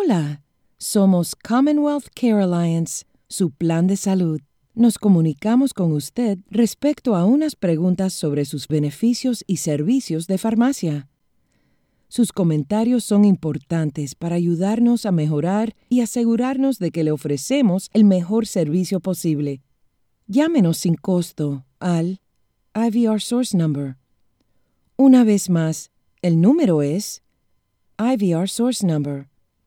Hola, somos Commonwealth Care Alliance, su plan de salud. Nos comunicamos con usted respecto a unas preguntas sobre sus beneficios y servicios de farmacia. Sus comentarios son importantes para ayudarnos a mejorar y asegurarnos de que le ofrecemos el mejor servicio posible. Llámenos sin costo al IVR Source Number. Una vez más, el número es IVR Source Number